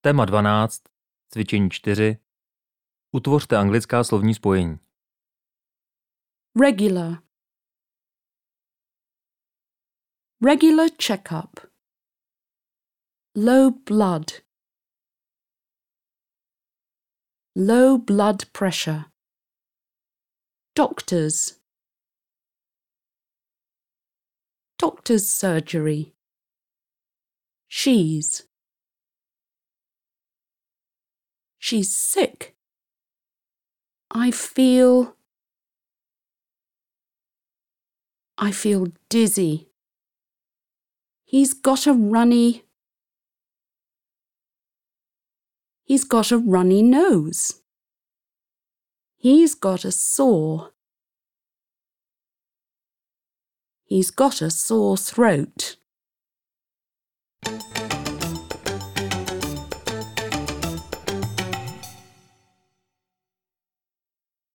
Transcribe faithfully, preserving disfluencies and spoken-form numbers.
Téma dvanáct, cvičení čtyři. Utvořte anglická slovní spojení. Regular. Regular checkup. Low blood. Low blood pressure. Doctors. Doctor's surgery. She's. She's sick. I feel. I feel dizzy. He's got a runny. He's got a runny nose. He's got a sore. He's got a sore throat.